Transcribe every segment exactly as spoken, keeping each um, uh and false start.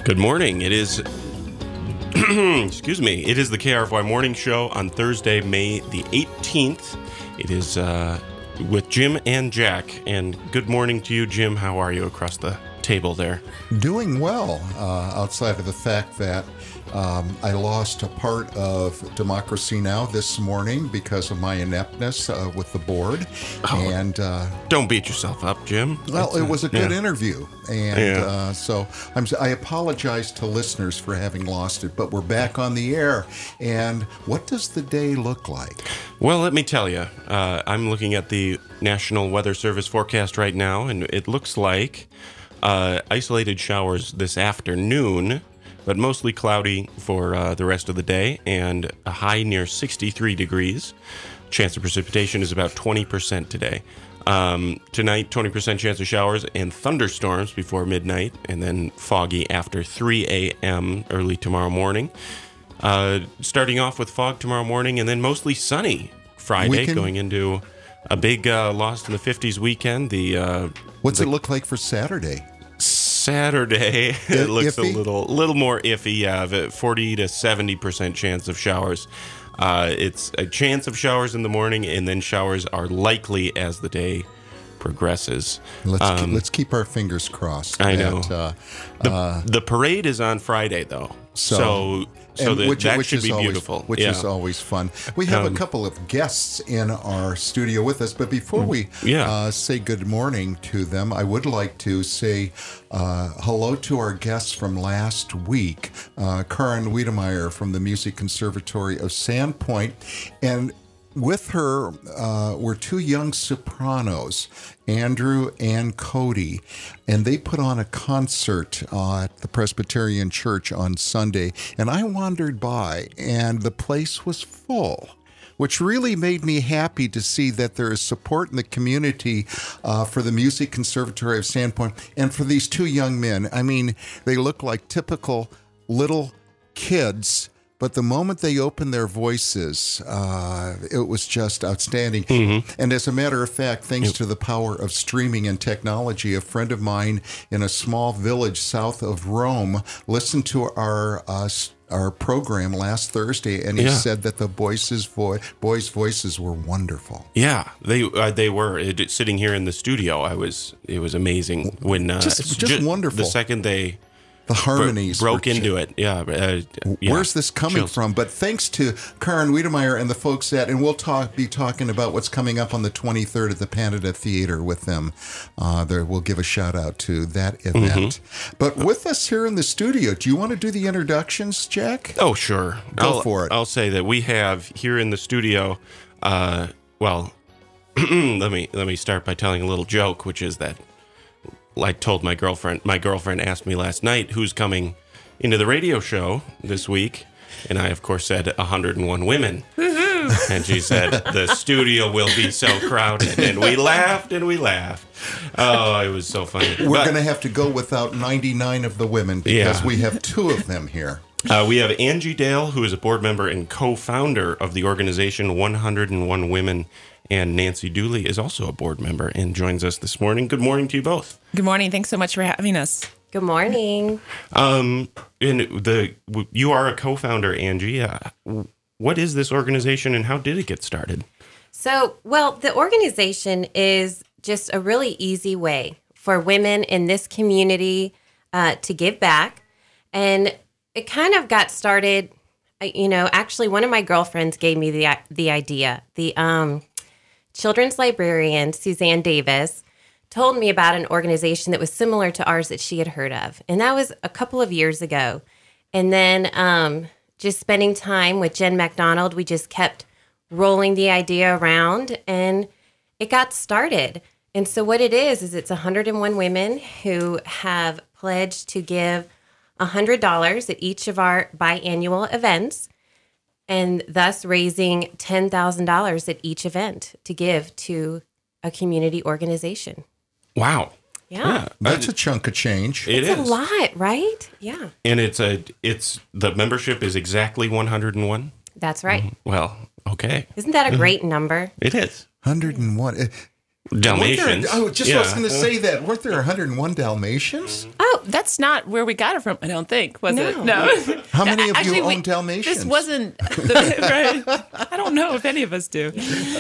Good morning. It is, excuse me, it is the K R F Y Morning Show on Thursday, May the eighteenth. It is uh, with Jim and Jack. And good morning to you, Jim. How are you across the table there? Doing well, uh, outside of the fact that um, I lost a part of Democracy Now! This morning because of my ineptness uh, with the board. Oh, and uh, don't beat yourself up, Jim. Well, It's it was a good yeah. interview. And Yeah. uh, so I'm, I apologize to listeners for having lost it, but we're back on the air. And what does the day look like? Well, let me tell you, uh, I'm looking at the National Weather Service forecast right now, and it looks like uh, isolated showers this afternoon, but mostly cloudy for uh, the rest of the day, and a high near sixty-three degrees. Chance of precipitation is about twenty percent today. Um, tonight, twenty percent chance of showers and thunderstorms before midnight, and then foggy after three a.m. early tomorrow morning. Uh, starting off with fog tomorrow morning, and then mostly sunny Friday, Weekend? going into a big uh, Lost in the fifties weekend. The uh, What's the it look like for Saturday? Saturday, it looks Iffy? a little little more iffy. Yeah, the forty to seventy percent chance of showers. Uh, it's a chance of showers in the morning, and then showers are likely as the day progresses. Let's Um, keep, let's keep our fingers crossed. I that, know. Uh, The, uh, the parade is on Friday, though, So- so so, and that, which, that which should is be always, beautiful. Which yeah. is always fun. We have Um, a couple of guests in our studio with us, but before we Yeah. uh, say good morning to them, I would like to say uh, hello to our guests from last week, uh, Karen Wiedemeyer from the Music Conservatory of Sandpoint, and with her uh, were two young sopranos, Andrew and Cody, and they put on a concert uh, at the Presbyterian Church on Sunday, and I wandered by, and the place was full, which really made me happy to see that there is support in the community uh, for the Music Conservatory of Sandpoint, and for these two young men. I mean, they look like typical little kids, but the moment they opened their voices, uh, it was just outstanding. Mm-hmm. And as a matter of fact, thanks to the power of streaming and technology, a friend of mine in a small village south of Rome listened to our uh, our program last Thursday, and he Yeah. said that the voices vo- boys' voices were wonderful. Yeah, they uh, they were it, sitting here in the studio. I was it was amazing when uh, Just- just ju- wonderful. The second they The harmonies bro- broke were into it. Yeah, uh, yeah. Where's this coming Chills. from? But thanks to Karen Wiedemeyer and the folks at, and we'll talk, be talking about what's coming up on the twenty-third at the Panada Theater with them. Uh, there, we'll give a shout out to that event. Mm-hmm. But with us here in the studio, do you want to do the introductions, Jack? Oh, sure. Go I'll, for it. I'll say that we have here in the studio. Uh, well, let me let me start by telling a little joke, which is that I told my girlfriend. My girlfriend asked me last night who's coming into the radio show this week, and I, of course, said one hundred one women. And she said, the studio will be so crowded. And we laughed and we laughed. Oh, it was so funny. We're But, going to have to go without ninety-nine of the women because Yeah. we have two of them here. uh, we have Angie Dale, who is a board member and co-founder of the organization one hundred one women. And Nancy Dooley is also a board member and joins us this morning. Good morning to you both. Good morning. Thanks so much for having us. Good morning. Um, and the you are a co-founder, Angie. Uh, what is this organization and how did it get started? So, well, the organization is just a really easy way for women in this community uh, to give back. And it kind of got started, I- you know, actually one of my girlfriends gave me the the idea. The um, children's librarian, Suzanne Davis, told me about an organization that was similar to ours that she had heard of. And that was a couple of years ago. And then um, just spending time with Jen McDonald, we just kept rolling the idea around and it got started. And so what it is, is it's one hundred one women who have pledged to give one hundred dollars at each of our biannual events, and thus raising ten thousand dollars at each event to give to a community organization. Wow. Yeah. That's a chunk of change. It It's is. a lot, right? Yeah, And it's a it's the membership is exactly one hundred one. that's right. Well, okay. Isn't that a great number? It is. one hundred one. Uh, Dalmatians. Weren't there- I just Yeah. was going to say that. Weren't there one hundred one Dalmatians? Oh, Well, that's not where we got it from, I don't think, was No. it? No. How many of Actually, you we- own Dalmatians? This wasn't, the, right? I don't know if any of us do.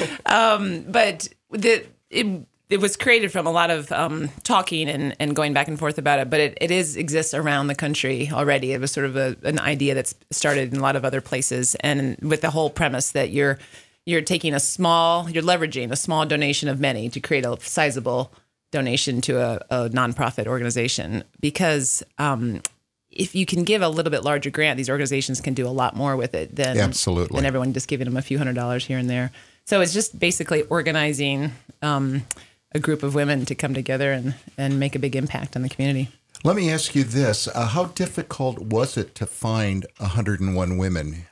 Um, but the it, it was created from a lot of um, talking and, and going back and forth about it, but it, it is exists around the country already. It was sort of a, an idea that's started in a lot of other places, and with the whole premise that you're you're taking a small, you're leveraging a small donation of many to create a sizable donation to a, a nonprofit organization. Because um, if you can give a little bit larger grant, these organizations can do a lot more with it than, Absolutely. than everyone just giving them a few hundred dollars here and there. So it's just basically organizing um, a group of women to come together and, and make a big impact on the community. Let me ask you this. Uh, how difficult was it to find one hundred one women?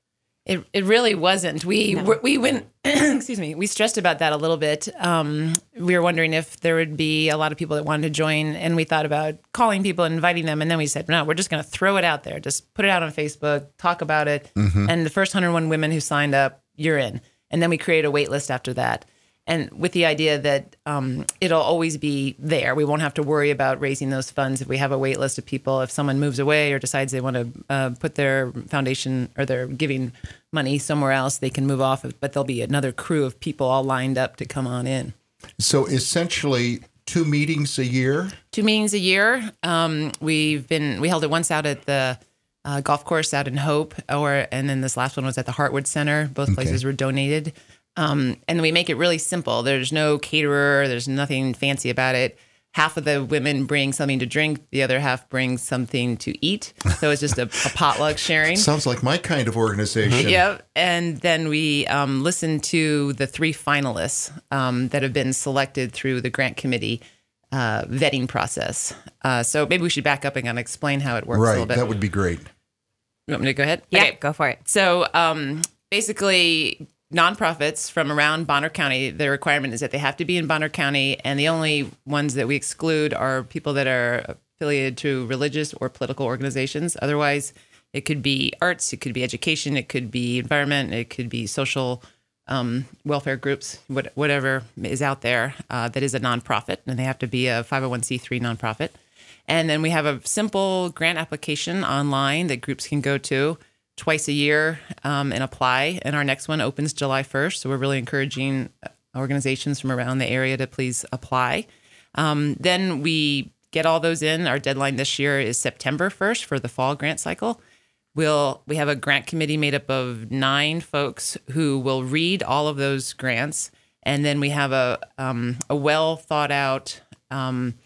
It it really wasn't. We no. we went. excuse me. We stressed about that a little bit. Um, we were wondering if there would be a lot of people that wanted to join, and we thought about calling people and inviting them. And then we said, no, we're just going to throw it out there. Just put it out on Facebook, talk about it, mm-hmm. and the first one hundred one women who signed up, you're in. And then we create a wait list after that. And with the idea that um, it'll always be there. We won't have to worry about raising those funds if we have a wait list of people. If someone moves away or decides they want to uh, put their foundation or their giving money somewhere else, they can move off. But there'll be another crew of people all lined up to come on in. So essentially two meetings a year? Two meetings a year. Um, we've been, we held it once out at the uh, golf course out in Hope, or and then this last one was at the Heartwood Center. Both Okay. places were donated. Um, and we make it really simple. There's no caterer. There's nothing fancy about it. Half of the women bring something to drink. The other half brings something to eat. So it's just a, a potluck sharing. Sounds like my kind of organization. Yep. And then we um, listen to the three finalists um, that have been selected through the grant committee uh, vetting process. Uh, so maybe we should back up and kind of explain how it works a little Right. bit. That would be great. You want me to go ahead? Yeah, Okay. go for it. So um, basically, nonprofits from around Bonner County, the requirement is that they have to be in Bonner County, and the only ones that we exclude are people that are affiliated to religious or political organizations. Otherwise, it could be arts, it could be education, it could be environment, it could be social um, welfare groups, what, whatever is out there uh, that is a nonprofit, and they have to be a five oh one c three nonprofit. And then we have a simple grant application online that groups can go to twice a year um, and apply. And our next one opens July first. So we're really encouraging organizations from around the area to please apply. Um, then we get all those in. Our deadline this year is September first for the fall grant cycle. We'll, we have a grant committee made up of nine folks who will read all of those grants. And then we have a, um, a well thought out um,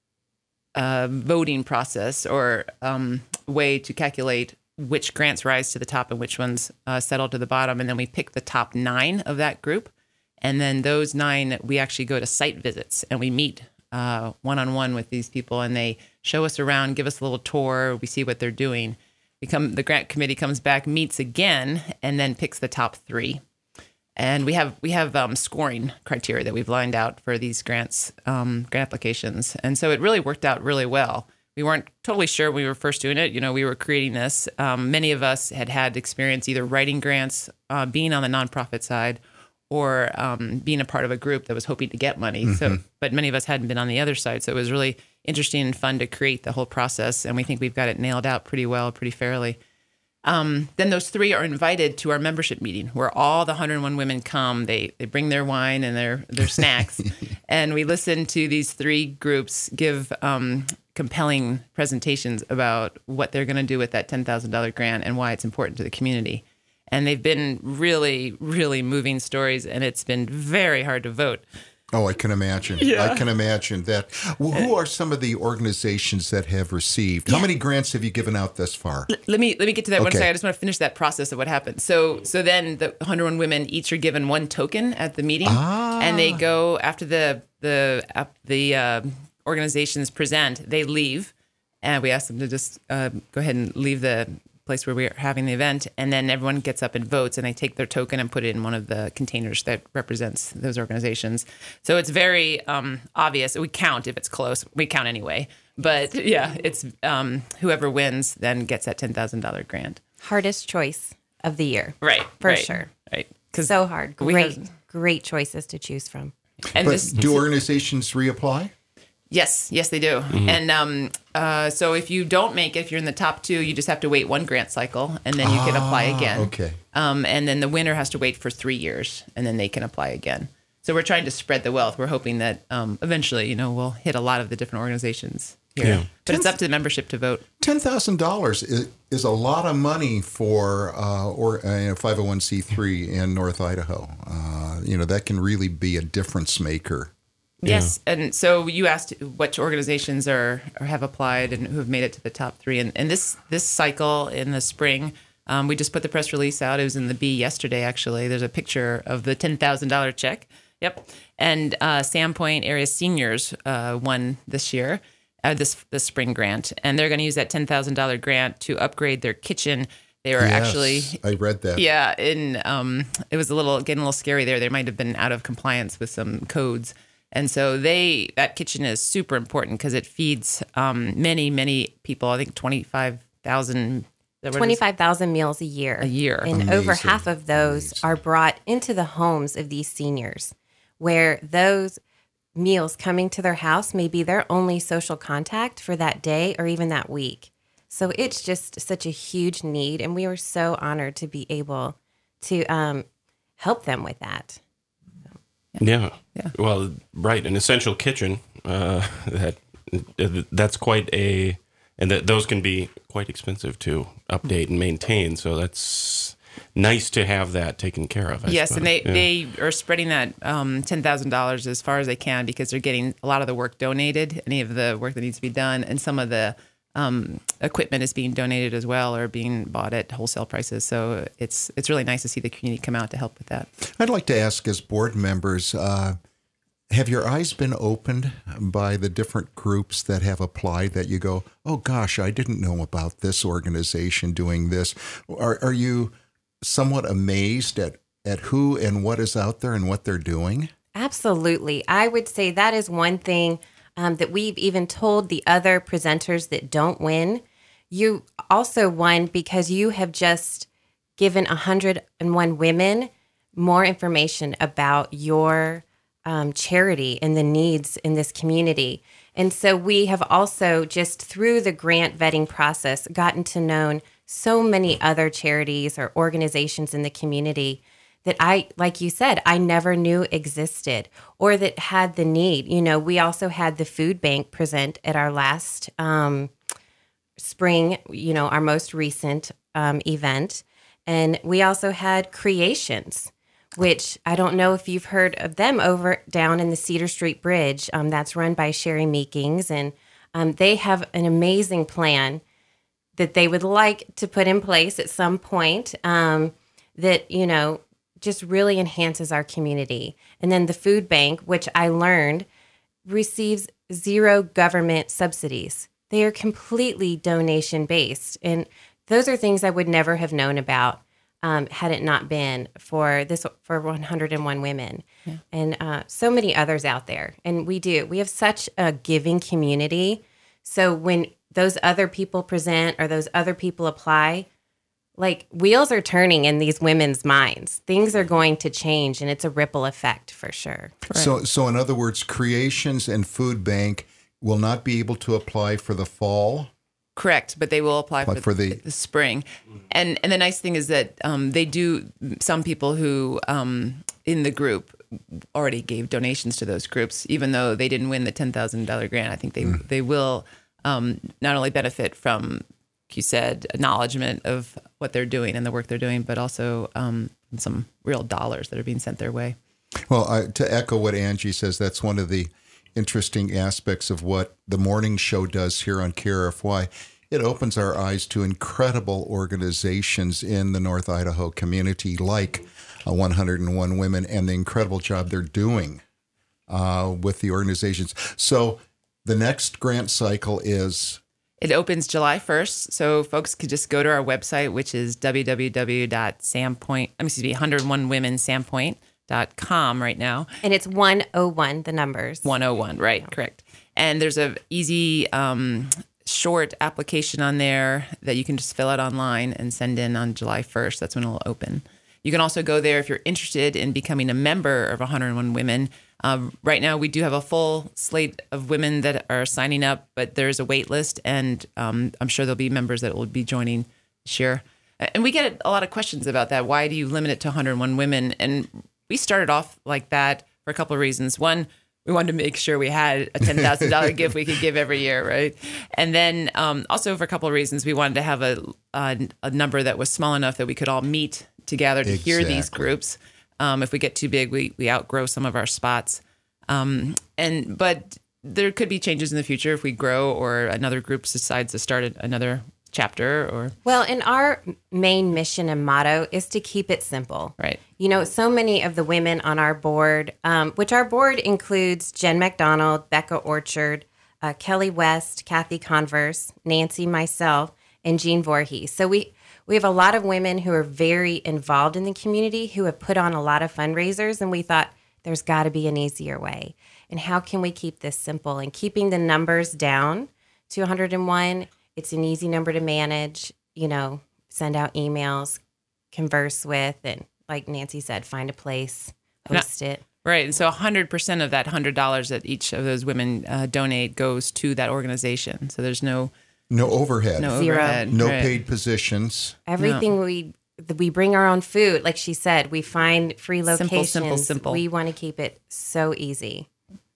uh, voting process or um, way to calculate which grants rise to the top and which ones uh, settle to the bottom. And then we pick the top nine of that group. And then those nine, we actually go to site visits and we meet uh, one-on-one with these people, and they show us around, give us a little tour. We see what they're doing. We come, the grant committee comes back, meets again, and then picks the top three. And we have we have um, scoring criteria that we've lined out for these grants, um, grant applications. And so it really worked out really well. We weren't totally sure when we were first doing it. You know, we were creating this. Um, many of us had had experience either writing grants, uh, being on the nonprofit side, or um, being a part of a group that was hoping to get money. Mm-hmm. So, but many of us hadn't been on the other side. So it was really interesting and fun to create the whole process. And we think we've got it nailed out pretty well, pretty fairly. Um, then those three are invited to our membership meeting where all the one hundred one women come. They they bring their wine and their, their snacks. And we listen to these three groups give um, compelling presentations about what they're going to do with that ten thousand dollars grant and why it's important to the community. And they've been really, really moving stories, and it's been very hard to vote. Oh, I can imagine. Yeah. I can imagine that. Well, who are some of the organizations that have received? How Yeah. many grants have you given out thus far? Let me let me get to that one Okay. second. I just want to finish that process of what happened. So so then the one hundred one women each are given one token at the meeting, Ah. and they go after the the uh, the uh, organizations present. They leave, and we ask them to just uh, go ahead and leave the place where we're having the event, and then everyone gets up and votes, and they take their token and put it in one of the containers that represents those organizations. So it's very um, obvious. We count if it's close. We count anyway. But yeah, it's um, whoever wins then gets that ten thousand dollars grant. Hardest choice of the year. Right. For right, sure. Right. Because So hard. we Great, have- great choices to choose from. and But this, do organizations reapply? Yes, yes, they do. Mm-hmm. And um, uh, so if you don't make it, if you're in the top two, you just have to wait one grant cycle, and then you ah, can apply again. Okay. Um, and then the winner has to wait for three years, and then they can apply again. So we're trying to spread the wealth. We're hoping that um, eventually, you know, we'll hit a lot of the different organizations here. Yeah. But it's up to the membership to vote. ten thousand dollars is, is a lot of money for uh, or uh, five oh one c three in North Idaho. Uh, you know, that can really be a difference maker. Yes, yeah. And so you asked which organizations are or have applied and who have made it to the top three. And, and this this cycle in the spring, um, we just put the press release out. It was in the Bee yesterday, actually. There's a picture of the ten thousand dollars check. Yep. And uh, Sandpoint Area Seniors uh, won this year, uh, this this spring grant. And they're going to use that ten thousand dollars grant to upgrade their kitchen. They were yes, actually... I read that. Yeah. In, um, it was a little getting a little scary there. They might have been out of compliance with some codes. And so they that kitchen is super important because it feeds um, many, many people. I think twenty-five thousand twenty-five thousand meals a year. A year. And Amazing. over half of those Amazing. Are brought into the homes of these seniors, where those meals coming to their house may be their only social contact for that day or even that week. So it's just such a huge need. And we were so honored to be able to um, help them with that. Yeah. Yeah. Well, right. An essential kitchen. Uh, that that's quite a, and that those can be quite expensive to update and maintain. So that's nice to have that taken care of. I yes, suppose. and they, yeah. they are spreading that um, ten thousand dollars as far as they can because they're getting a lot of the work donated, any of the work that needs to be done, and some of the um, equipment is being donated as well or being bought at wholesale prices. So it's it's really nice to see the community come out to help with that. I'd like to ask, as board members, uh, have your eyes been opened by the different groups that have applied that you go, oh gosh, I didn't know about this organization doing this? Are, are you somewhat amazed at, at who and what is out there and what they're doing? Absolutely. I would say that is one thing um, that we've even told the other presenters that don't win. You also won because you have just given one hundred one women more information about your um, charity and the needs in this community. And so we have also just through the grant vetting process gotten to know so many other charities or organizations in the community that I, like you said, I never knew existed or that had the need. You know, we also had the food bank present at our last um, spring, you know, our most recent um, event. And we also had Creations, which I don't know if you've heard of them over down in the Cedar Street Bridge. Um, that's run by Sherry Meekings. And um, they have an amazing plan that they would like to put in place at some point um, that, you know, just really enhances our community. And then the food bank, which I learned, receives zero government subsidies. They are completely donation based. And those are things I would never have known about um, had it not been for this, for one hundred one women yeah. and uh, so many others out there. And we do, we have such a giving community. So when those other people present or those other people apply, like wheels are turning in these women's minds. Things are going to change, and it's a ripple effect for sure. Right. So, so in other words, Creations and Food Bank will not be able to apply for the fall. Correct, but they will apply for, for the, the spring. And and the nice thing is that um, they do. Some people who um, in the group already gave donations to those groups, even though they didn't win the ten thousand dollars grant. I think they mm. they will um, not only benefit from, you said, acknowledgement of what they're doing and the work they're doing, but also um, some real dollars that are being sent their way. Well, I, to echo what Angie says, that's one of the interesting aspects of what the morning show does here on K R F Y. It opens our eyes to incredible organizations in the North Idaho community, like uh, one hundred one Women, and the incredible job they're doing uh, with the organizations. So the next grant cycle is... It opens July first, so folks could just go to our website, which is w w w dot sandpoint, excuse me, one hundred one women sandpoint dot com right now. And it's one oh one, the numbers. one oh one, right, correct. And there's a easy, um, short application on there that you can just fill out online and send in on July first. That's when it'll open. You can also go there if you're interested in becoming a member of one hundred one Women. Um, right now, we do have a full slate of women that are signing up, but there's a wait list, and um, I'm sure there'll be members that will be joining this year. And we get a lot of questions about that. Why do you limit it to one hundred one women? And we started off like that for a couple of reasons. One, we wanted to make sure we had a ten thousand dollars gift we could give every year, right? And then um, also for a couple of reasons, we wanted to have a, a, a number that was small enough that we could all meet together to Exactly. hear these groups. Um, if we get too big, we we outgrow some of our spots. Um, and but there could be changes in the future if we grow or another group decides to start another chapter or Well, and our main mission and motto is to keep it simple. right. You know, so many of the women on our board, um, which our board includes Jen McDonald, Becca Orchard, uh, Kelly West, Kathy Converse, Nancy, myself, and Jean Voorhees. So we we have a lot of women who are very involved in the community who have put on a lot of fundraisers, and we thought there's got to be an easier way. And how can we keep this simple? And keeping the numbers down to one hundred one, it's an easy number to manage, you know, send out emails, converse with, and like Nancy said, find a place, host it. Right. And so one hundred percent of that one hundred dollars that each of those women uh, donate goes to that organization. So there's no No overhead. no Zero. overhead. No right. paid positions. Everything we we bring our own food. Like she said, we find free Simple, locations. simple, simple. We want to keep it so easy.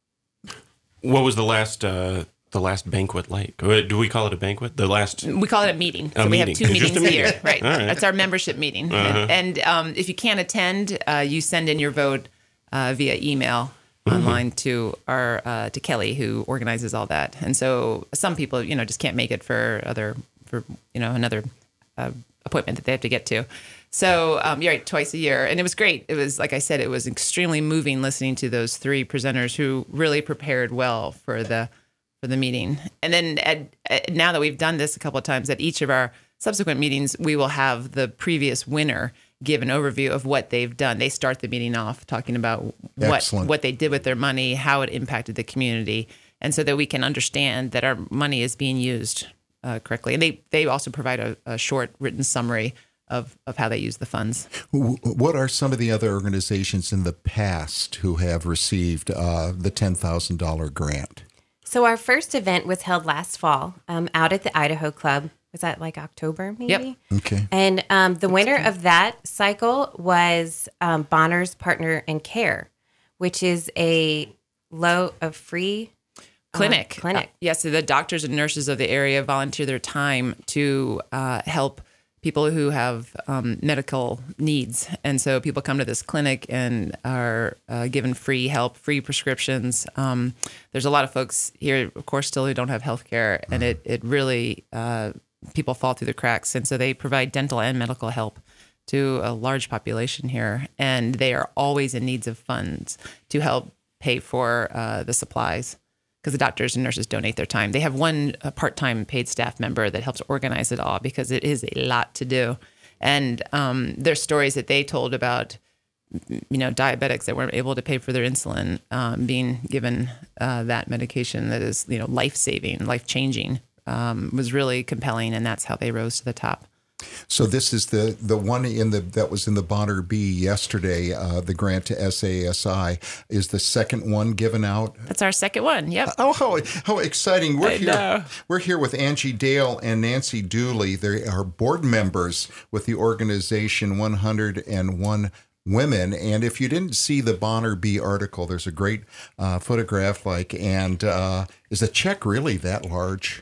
What was the last uh, the last banquet like? Uh, Do we call it a banquet? The last. We call it a meeting. So A we have meeting. two Just meetings a a, meeting. year. Right. All right. That's our membership meeting. Uh-huh. And, and um, if you can't attend, uh, you send in your vote uh, via email online to our uh, to Kelly, who organizes all that. And so some people, you know, just can't make it for other for you know another uh, appointment that they have to get to. So um, you're right, twice a year, and it was great. It was like I said, it was extremely moving listening to those three presenters who really prepared well for the for the meeting. And then at, at, now that we've done this a couple of times, at each of our subsequent meetings, we will have the previous winner give an overview of what they've done. They start the meeting off talking about what Excellent. what they did with their money, how it impacted the community, and so that we can understand that our money is being used uh, correctly. And they they also provide a, a short written summary of of how they use the funds. W- What are some of the other organizations in the past who have received uh, the ten thousand dollars grant? So our first event was held last fall um, out at the Idaho Club. Was that like October, maybe? Yep. Okay. And um, the winner of that cycle was um, Bonner's Partner in Care, which is a low, a free Clinic. Uh, clinic. Uh, yes, so the doctors and nurses of the area volunteer their time to uh, help people who have um, medical needs. And so people come to this clinic and are uh, given free help, free prescriptions. Um, there's a lot of folks here, of course, still who don't have health care, and it, it really, uh, people fall through the cracks. And so they provide dental and medical help to a large population here, and they are always in needs of funds to help pay for uh, the supplies, because the doctors and nurses donate their time. They have one uh, part-time paid staff member that helps organize it all, because it is a lot to do. And um, there's stories that they told about, you know, diabetics that weren't able to pay for their insulin um, being given uh, that medication that is, you know, life-saving, life-changing, um, was really compelling, and that's how they rose to the top. So this is the the one in the that was in the Bonner B yesterday. Uh, the grant to S A S I is the second one given out. That's our second one. Yep. Oh, how, how exciting! We're I here. know. We're here with Angie Dale and Nancy Dooley. They are board members with the organization one hundred one Women. And if you didn't see the Bonner B article, there's a great uh, photograph. Like, and uh, is the check really that large?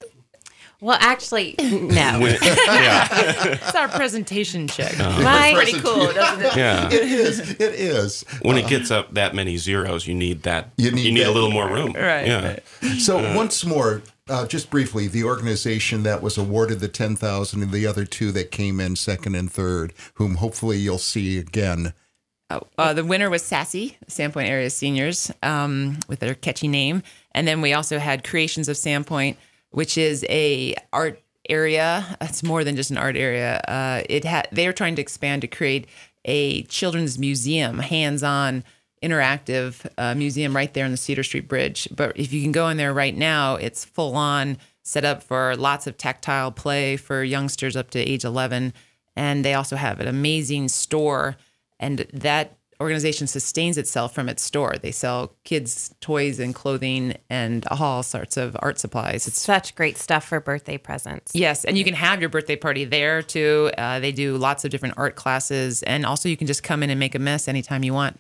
Well, actually, no. Yeah. It's our presentation check. My- Pretty cool, doesn't it? Yeah. It is. It is. When it gets up that many zeros, you need that. You need a that- little more room. Right, Yeah. right. So once more, uh, just briefly, the organization that was awarded the ten thousand and the other two that came in second and third, whom hopefully you'll see again. Uh, the winner was Sassy, Sandpoint Area Seniors, um, with their catchy name. And then we also had Creations of Sandpoint, which is a art area. It's more than just an art area. Uh, it ha- they are trying to expand to create a children's museum, hands-on, interactive uh, museum right there on the Cedar Street Bridge. But if you can go in there right now, it's full-on, set up for lots of tactile play for youngsters up to age eleven. and they also have an amazing store, and that organization sustains itself from its store. They sell kids' toys and clothing and all sorts of art supplies. It's Such great stuff for birthday presents. Yes, and you can have your birthday party there too. Uh, they do lots of different art classes, and also you can just come in and make a mess anytime you want.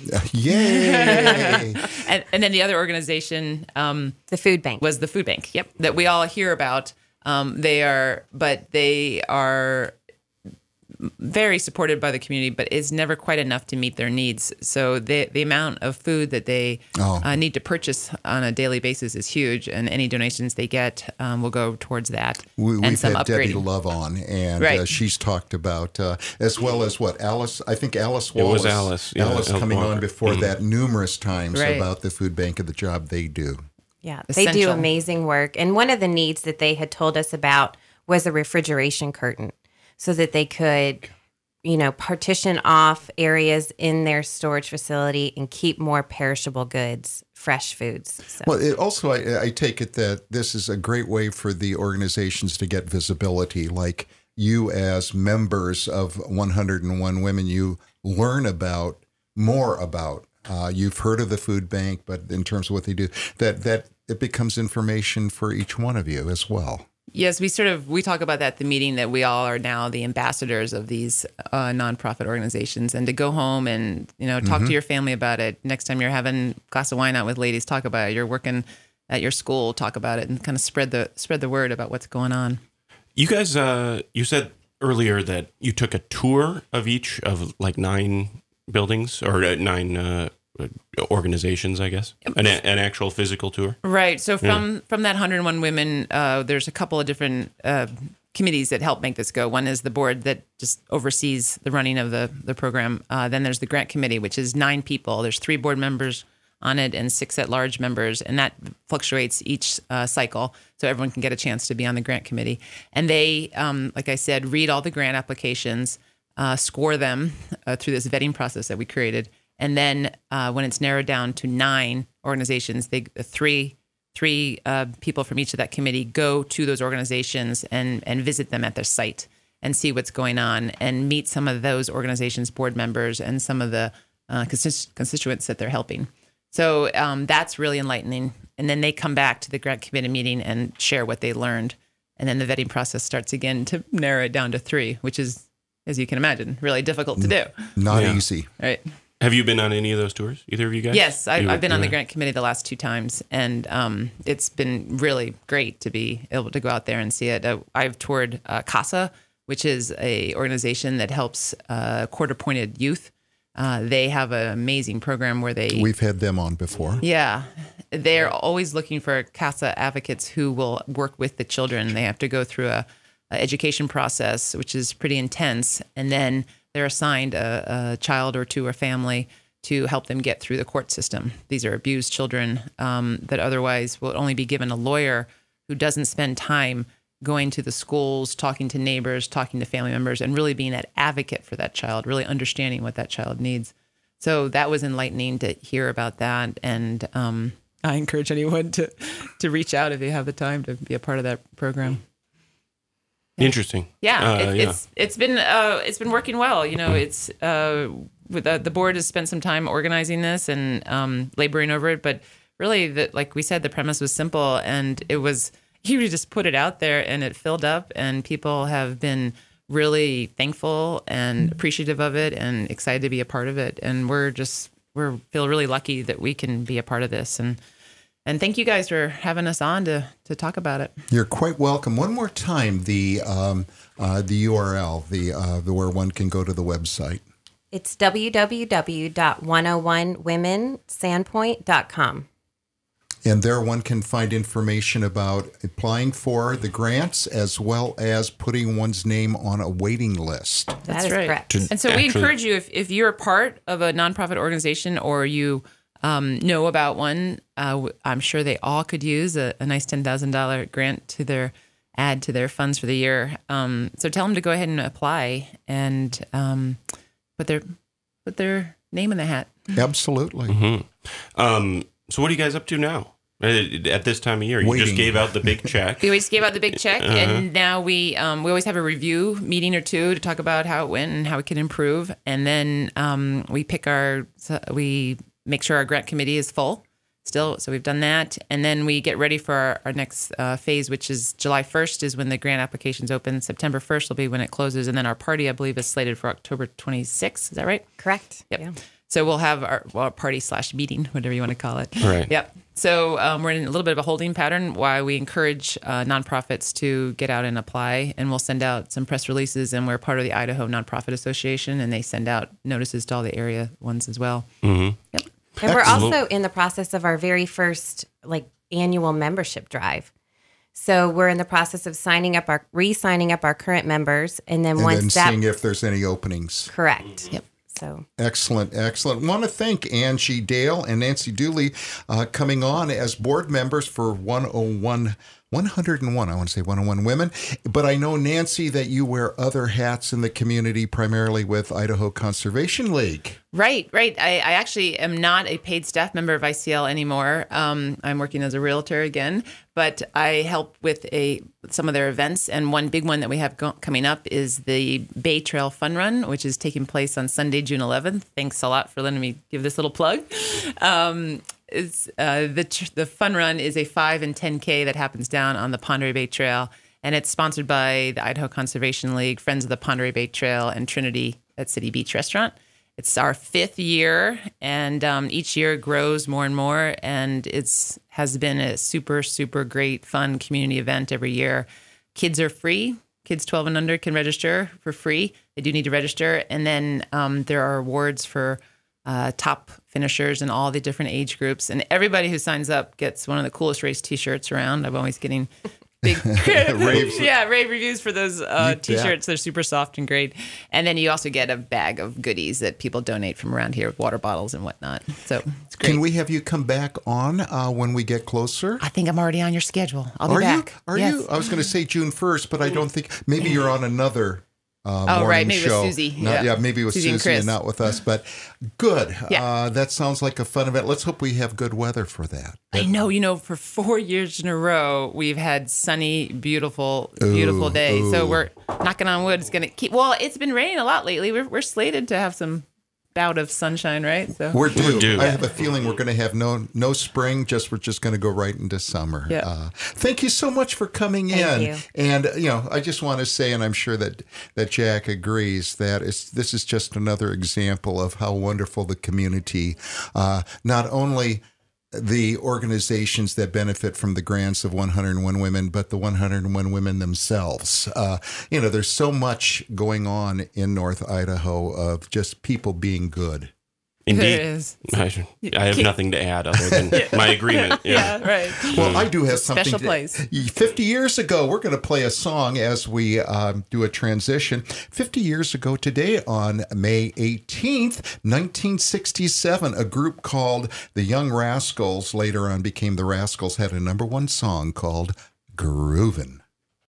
Yay! And, and then the other organization um, The food bank. was the food bank. Yep, that we all hear about. Um, they are, but they are very supported by the community, but it's never quite enough to meet their needs. So the the amount of food that they Oh. uh, need to purchase on a daily basis is huge, and any donations they get um, will go towards that. We, and we've some had Debbie upgrading. Love on, and Right. uh, she's talked about, uh, as well as what, Alice, I think Alice It Wallace. was Alice, yeah, Alice Alice coming Walker. on before that numerous times Right. about the food bank and the job they do. Yeah, they do Essential. amazing work. And one of the needs that they had told us about was a refrigeration curtain so that they could, you know, partition off areas in their storage facility and keep more perishable goods, fresh foods. So. Well, it also, I, I take it that this is a great way for the organizations to get visibility. Like you, as members of one hundred and one Women, you learn about more about. Uh, you've heard of the food bank, but in terms of what they do, that that it becomes information for each one of you as well. Yes, we sort of we talk about that at the meeting, that we all are now the ambassadors of these uh, nonprofit organizations, and to go home and you know talk to your family about it. Next time you're having a glass of wine out with ladies, talk about it. You're working at your school, talk about it, and kind of spread the spread the word about what's going on. You guys, uh, you said earlier that you took a tour of each of like nine buildings or uh, nine uh, organizations, I guess, an, an actual physical tour. Right. So from from that one hundred and one women, uh, there's a couple of different uh, committees that help make this go. One is the board that just oversees the running of the the program. Uh, then there's the grant committee, which is nine people. There's three board members on it and six at-large members, and that fluctuates each uh, cycle, so everyone can get a chance to be on the grant committee. And they, um, like I said, read all the grant applications, uh, score them uh, through this vetting process that we created. And then uh, when it's narrowed down to nine organizations, they uh, three three uh, people from each of that committee go to those organizations and and visit them at their site and see what's going on and meet some of those organizations' board members and some of the uh, consist- constituents that they're helping. So um, that's really enlightening. And then they come back to the grant committee meeting and share what they learned. And then the vetting process starts again to narrow it down to three, which is, as you can imagine, really difficult to do. Not Yeah. easy. Right. Have you been on any of those tours? Either of you guys? Yes, I, You- I've been on the yeah. grant committee the last two times, and um, it's been really great to be able to go out there and see it. Uh, I've toured uh, CASA, which is a organization that helps uh, court-appointed youth. Uh, they have an amazing program where they We've had them on before. yeah, they're always looking for CASA advocates who will work with the children. They have to go through a, a education process, which is pretty intense, and then they're assigned a, a child or two or family to help them get through the court system. These are abused children um, that otherwise will only be given a lawyer who doesn't spend time going to the schools, talking to neighbors, talking to family members, and really being that advocate for that child, really understanding what that child needs. So that was enlightening to hear about that. And um, I encourage anyone to, to reach out if they have the time to be a part of that program. Interesting. Yeah, Uh, it, yeah. it's it's been uh, it's been working well. You know, it's uh, with the, the board has spent some time organizing this and um, laboring over it. But really, the, like we said, the premise was simple, and it was you just put it out there, and it filled up, and people have been really thankful and appreciative of it, and excited to be a part of it. And we're just we're feel really lucky that we can be a part of this. And and thank you guys for having us on to to talk about it. You're quite welcome. One more time, the um, uh, the U R L, the uh, the where one can go to the website. It's w w w dot one oh one women sandpoint dot com. And there one can find information about applying for the grants as well as putting one's name on a waiting list. That That's is right. correct. To- And so we Actually- encourage you, if, if you're a part of a nonprofit organization or you um, know about one, uh, w- I'm sure they all could use a, a nice ten thousand dollars grant to their add to their funds for the year. Um, so tell them to go ahead and apply and um, put their put their name in the hat. Absolutely. Mm-hmm. Um, so what are you guys up to now? At this time of year, you Waiting. just gave out the big check. We just gave out the big check, uh-huh. and now we um, we always have a review meeting or two to talk about how it went and how we can improve, and then um, we pick our we make sure our grant committee is full still. So we've done that, and then we get ready for our, our next uh, phase, which is July first is when the grant applications open. September first will be when it closes, and then our party, I believe, is slated for October twenty-sixth. Is that right? Correct. Yep. Yeah. So we'll have our, well, our party slash meeting, whatever you want to call it. Right. Yep. So um, we're in a little bit of a holding pattern while we encourage uh, nonprofits to get out and apply. And we'll send out some press releases. And we're part of the Idaho Nonprofit Association, and they send out notices to all the area ones as well. Mm-hmm. Yep. And we're also in the process of our very first like annual membership drive. So we're in the process of signing up our re-signing up our current members, and then and once then that seeing if there's any openings. correct. Yep. So Excellent, excellent. Want to thank Angie Dale and Nancy Dooley uh, coming on as board members for one oh one, one oh one, I want to say one oh one Women. But I know, Nancy, that you wear other hats in the community, primarily with Idaho Conservation League. Right, right. I, I actually am not a paid staff member of I C L anymore. Um, I'm working as a realtor again, but I help with a some of their events. And one big one that we have go- coming up is the Bay Trail Fun Run, which is taking place on Sunday, June eleventh. Thanks a lot for letting me give this little plug. Um, it's, uh, the tr- the Fun Run is a five and ten K that happens down on the Pend Oreille Bay Trail, and it's sponsored by the Idaho Conservation League, Friends of the Pend Oreille Bay Trail, and Trinity at City Beach Restaurant. It's our fifth year, and um, each year grows more and more, and it's has been a super, super great, fun community event every year. Kids are free. Kids twelve and under can register for free. They do need to register, and then um, there are awards for uh, top finishers in all the different age groups, and everybody who signs up gets one of the coolest race T-shirts around. I'm always getting big Raves. yeah, rave reviews for those uh, You T-shirts. bet. They're super soft and great. And then you also get a bag of goodies that people donate from around here, water bottles and whatnot. So it's great. Can we have you come back on uh, when we get closer? I think I'm already on your schedule. I'll be Are back. you? Are Yes. you? I was going to say June first, but I don't think. Maybe you're on another uh, Oh, morning right. Maybe with show. Susie. Not- Yeah. yeah, maybe with Susie Susie, and Chris. and not with us. But good. Yeah. Uh, that sounds like a fun event. Let's hope we have good weather for that. I know, you know, for four years in a row, we've had sunny, beautiful, beautiful Ooh, days. ooh. So we're knocking on wood. It's going to keep, well, it's been raining a lot lately. We're, we're slated to have some bout of sunshine, right? So We're due. due. I have a feeling we're going to have no no spring. Just we're just going to go right into summer. Yeah. Uh, thank you so much for coming Thank in. you. And uh, you know, I just want to say, and I'm sure that that Jack agrees, that it's, this is just another example of how wonderful the community, uh, not only the organizations that benefit from the grants of one oh one Women, but the one oh one Women themselves. Uh, you know, there's so much going on in North Idaho of just people being good. Indeed. There is. I, I have nothing to add other than my agreement. Yeah. Yeah, right. Well, I do have something. Special to- place. fifty years ago, we're going to play a song as we um, do a transition. fifty years ago today, on May eighteenth, nineteen sixty-seven, a group called the Young Rascals, later on became the Rascals, had a number one song called Groovin'.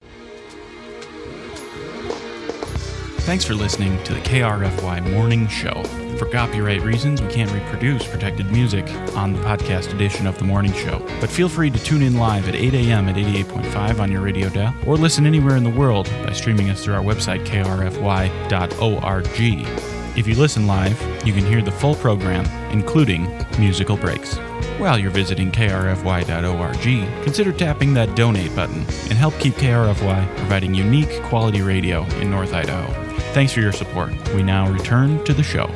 Thanks for listening to the K R F Y Morning Show. For copyright reasons, we can't reproduce protected music on the podcast edition of the Morning Show. But feel free to tune in live at eight a.m. at eighty-eight point five on your radio dial, or listen anywhere in the world by streaming us through our website, k r f y dot org. If you listen live, you can hear the full program, including musical breaks. While you're visiting k r f y dot org, consider tapping that donate button and help keep K R F Y providing unique quality radio in North Idaho. Thanks for your support. We now return to the show.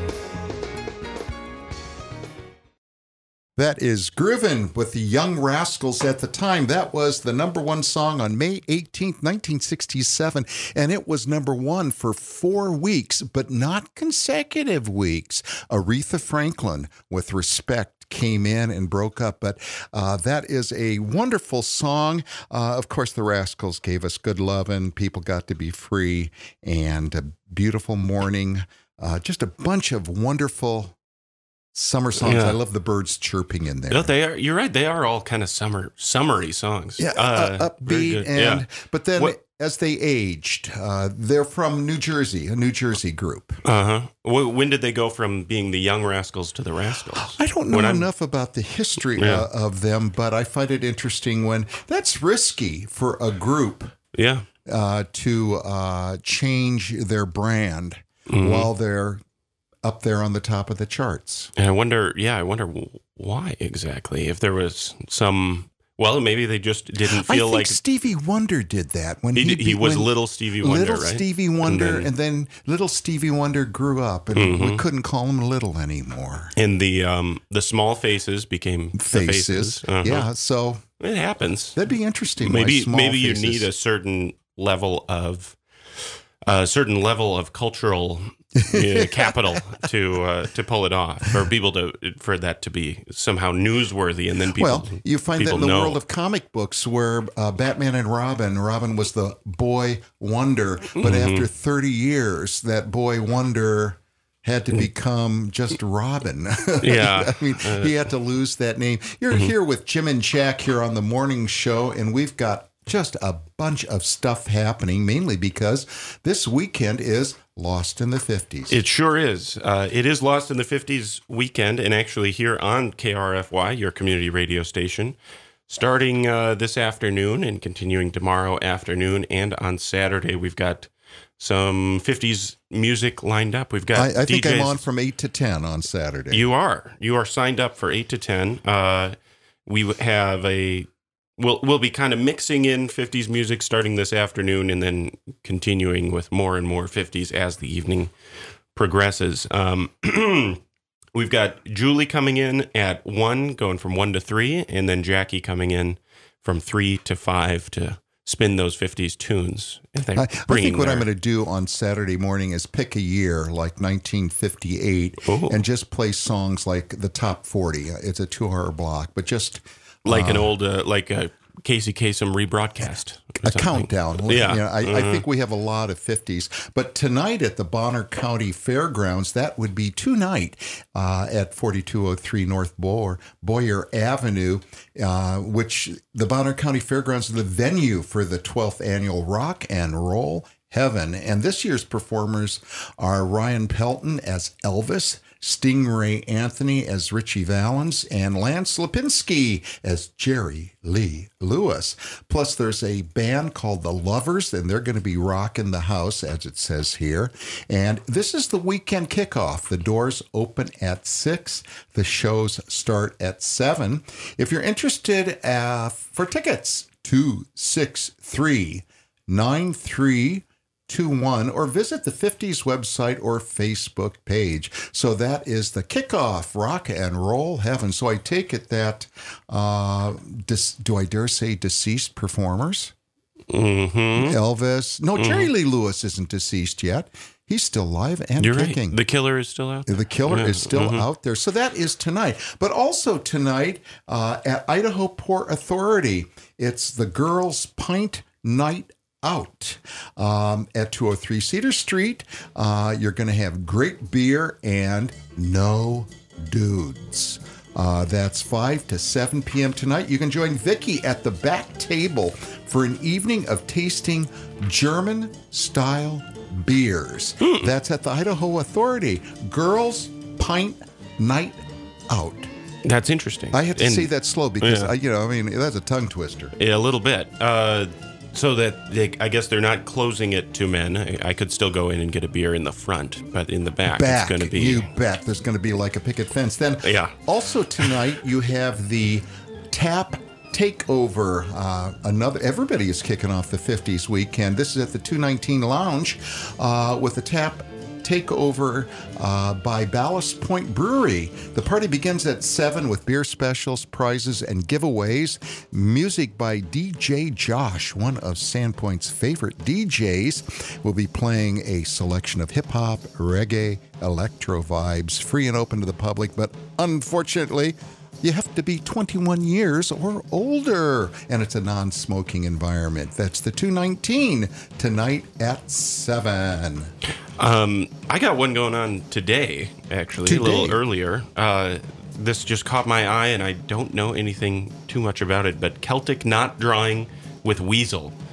That is Groovin' with the Young Rascals. At the time, that was the number one song on May eighteenth, nineteen sixty-seven, and it was number one for four weeks, but not consecutive weeks. Aretha Franklin, with Respect, came in and broke up, but uh, that is a wonderful song. Uh, of course, the Rascals gave us Good Lovin', People Got to Be Free, and A Beautiful Morning. Uh, just a bunch of wonderful summer songs. Yeah. I love the birds chirping in there. No, they are. You're right. They are all kind of summer, summery songs. Yeah, Uh, uh, very upbeat, good. and Yeah. but then What- as they aged. Uh, they're from New Jersey, a New Jersey group. Uh-huh. When did they go from being the Young Rascals to the Rascals? I don't know enough about the history Yeah. uh, of them, but I find it interesting when that's risky for a group Yeah. uh, to uh, change their brand Mm-hmm. while they're up there on the top of the charts. And I wonder, yeah, I wonder why exactly. If there was some, well, maybe they just didn't I feel think like Stevie Wonder did that when he, he, did- he was when little Stevie Wonder, little right? Stevie Wonder, And and then- then, little Stevie Wonder grew up, and Mm-hmm. we couldn't call him little anymore. And the um the small faces became the Faces, faces. Uh-huh. yeah. So It happens. that'd be interesting. why Maybe small maybe you faces- need a certain level of a certain level of cultural uh, capital to uh, to pull it off, for people to for that to be somehow newsworthy, and then people. Well, you find that people in the know. world of comic books where uh, Batman and Robin, Robin was the boy wonder, but Mm-hmm. after thirty years, that boy wonder had to become just Robin. Yeah. I mean, he had to lose that name. You're Mm-hmm. here with Jim and Jack here on the morning show, and we've got just a bunch of stuff happening, mainly because this weekend is Lost in the fifties. It sure is. Uh, it is Lost in the fifties weekend, and actually here on K R F Y, your community radio station, starting uh, this afternoon and continuing tomorrow afternoon and on Saturday, we've got some fifties music lined up. We've got I, I think D Js. I'm on from eight to ten on Saturday. You are. You are signed up for eight to ten. Uh, we have a... We'll, we'll be kind of mixing in fifties music starting this afternoon and then continuing with more and more fifties as the evening progresses. Um, we've got Julie coming in at one, going from one to three, and then Jackie coming in from three to five to spin those fifties tunes. And they're I, I bringing think what I'm their- going to do on Saturday morning is pick a year like nineteen fifty-eight Ooh. and just play songs like the top forty. It's a two-hour block, but just like an old, uh, like a Casey Kasem rebroadcast. or a something. countdown. Yeah. You know, I, I think we have a lot of fifties. But tonight at the Bonner County Fairgrounds, that would be tonight uh, at forty-two oh three North Boyer, Boyer Avenue, uh, which the Bonner County Fairgrounds is the venue for the twelfth annual Rock and Roll Heaven. And this year's performers are Ryan Pelton as Elvis, Stingray Anthony as Richie Valens, and Lance Lipinski as Jerry Lee Lewis. Plus, there's a band called The Lovers, and they're going to be rocking the house, as it says here. And this is the weekend kickoff. The doors open at six. The shows start at seven. If you're interested uh, for tickets, two six three, nine three two one, or visit the fifties website or Facebook page. So that is the kickoff, Rock and Roll Heaven. So I take it that, uh, dis- do I dare say deceased performers? Mm-hmm. Elvis. No, Jerry Lee Lewis isn't deceased yet. He's still alive and You're kicking. right. The Killer is still out there. The Killer Yeah. is still Mhm. out there. So that is tonight. But also tonight uh, at Idaho Port Authority, it's the Girls Pint Night Out um, at two oh three Cedar Street. Uh, you're going to have great beer and no dudes. Uh, that's five to seven p.m. tonight. You can join Vicky at the back table for an evening of tasting German-style beers. That's at the Idaho Authority. Girls Pint Night Out. That's interesting. I have to And- say that slow because, Yeah. I, you know, I mean, that's a tongue twister. Yeah, a little bit. Uh, so that they, I guess they're not closing it to men. I, I could still go in and get a beer in the front, but in the back, Back, it's going to be. you bet. There's going to be like a picket fence. Then, Yeah. Also tonight you have the Tap Takeover. Uh, another. Everybody is kicking off the fifties weekend. This is at the two nineteen Lounge uh, with the Tap Takeover uh, by Ballast Point Brewery. The party begins at seven with beer specials, prizes, and giveaways. Music by D J Josh, one of Sandpoint's favorite D Js, will be playing a selection of hip-hop, reggae, electro vibes, free and open to the public, but unfortunately, you have to be twenty-one years or older, and it's a non-smoking environment. That's the two nineteen tonight at seven. Um, I got one going on today, actually, Today? a little earlier. Uh, this just caught my eye, and I don't know anything too much about it, but Celtic knot drawing with Weasel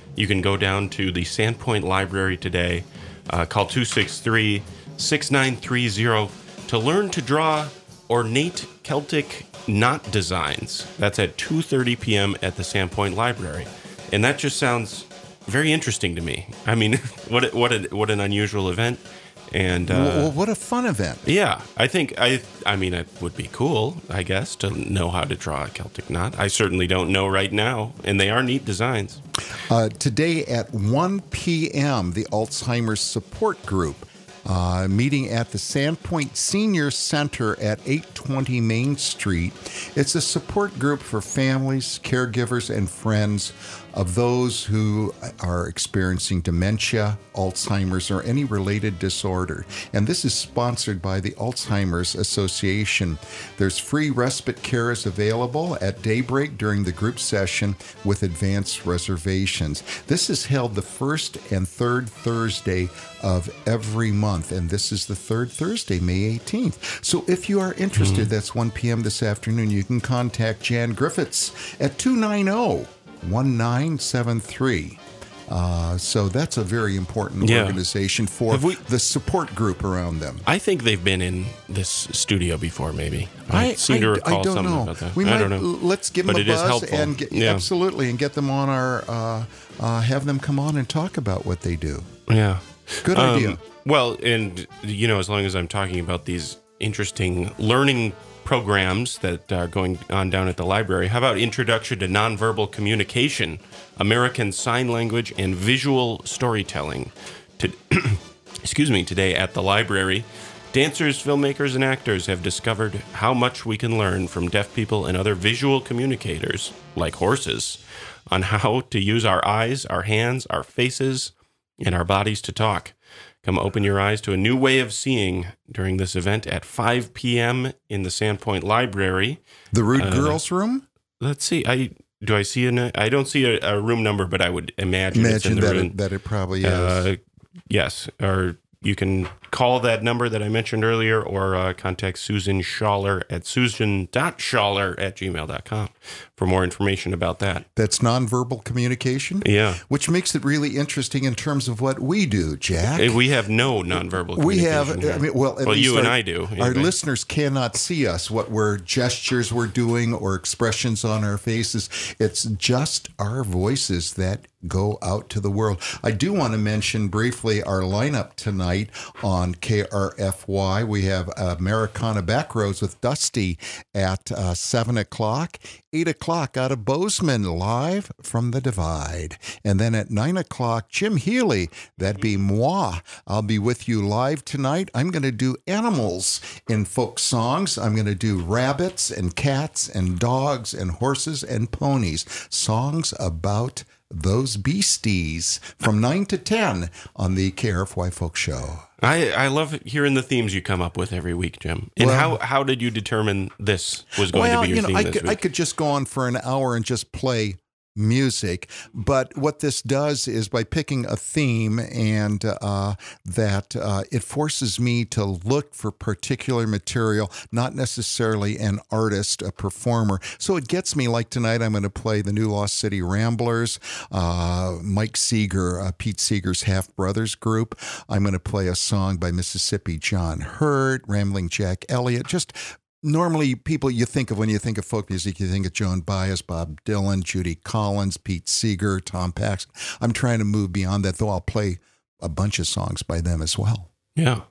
you can go down to the Sandpoint Library today. Uh, call two six three, six nine three zero to learn to draw ornate Celtic knot designs. That's at two thirty p.m. at the Sandpoint Library. And that just sounds very interesting to me. I mean, what a, what a, what an unusual event. And uh, well, what a fun event. Yeah, I think I I mean it would be cool, I guess, to know how to draw a Celtic knot. I certainly don't know right now, and they are neat designs. Uh, today at one p.m., the Alzheimer's Support Group uh, meeting at the Sandpoint Senior Center at eight twenty Main Street. It's a support group for families, caregivers, and friends of those who are experiencing dementia, Alzheimer's, or any related disorder. And this is sponsored by the Alzheimer's Association. There's free respite care is available at daybreak during the group session with advanced reservations. This is held the first and third Thursday of every month, and this is the third Thursday, May eighteenth. So if you are interested, mm-hmm. that's one p.m. this afternoon, you can contact Jan Griffiths at two nine zero, one nine seven three. Uh, so that's a very important yeah. organization for we, the support group around them. I think they've been in this studio before, maybe. I, I seem I, to recall I don't something know. about that. We I might, don't know. Let's give them but a it is buzz helpful. and get, yeah. absolutely, and get them on our, uh, uh, have them come on and talk about what they do. Yeah. Good um, idea. Well, and, you know, as long as I'm talking about these interesting learning programs that are going on down at the library, how about Introduction to Nonverbal Communication, American Sign Language, and Visual Storytelling? To, excuse me, today at the library, dancers, filmmakers, and actors have discovered how much we can learn from deaf people and other visual communicators, like horses, on how to use our eyes, our hands, our faces, and our bodies to talk. Come open your eyes to a new way of seeing during this event at five p.m. in the Sandpoint Library. The Rude uh, Girls Room? Let's see. I do I see an I don't see a, a room number, but I would imagine, Imagine it's in the that room. It, that it probably is. Uh, yes, or you can call that number that I mentioned earlier, or uh, contact Susan Schaller at susan dot schaller at gmail dot com for more information about that. That's nonverbal communication? Yeah. Which makes it really interesting in terms of what we do, Jack. We have no nonverbal communication. We have, here. I mean, well, at well least you our, and I do. Our anyway. listeners cannot see us, what we're gestures we're doing or expressions on our faces. It's just our voices that go out to the world. I do want to mention briefly our lineup tonight on K R F Y. We have Americana Backroads with Dusty at uh, seven o'clock. eight o'clock out of Bozeman, live from the Divide. And then at nine o'clock, Jim Healy, that'd be moi. I'll be with you live tonight. I'm going to do animals in folk songs. I'm going to do rabbits and cats and dogs and horses and ponies. Songs about those beasties from nine to ten on the K R F Y Folk Show. I, I love hearing the themes you come up with every week, Jim. And Well- how, how did you determine this was going well, to be your you know, theme I this could, week? I could just go on for an hour and just play music, but what this does is by picking a theme and uh, that uh, it forces me to look for particular material, not necessarily an artist, a performer. So it gets me, like tonight I'm going to play the new Lost City Ramblers, uh, Mike Seeger, uh, Pete Seeger's Half Brothers group. I'm going to play a song by Mississippi John Hurt, Rambling Jack Elliott, just normally, people you think of when you think of folk music, you think of Joan Baez, Bob Dylan, Judy Collins, Pete Seeger, Tom Paxton. I'm trying to move beyond that, though I'll play a bunch of songs by them as well. Yeah.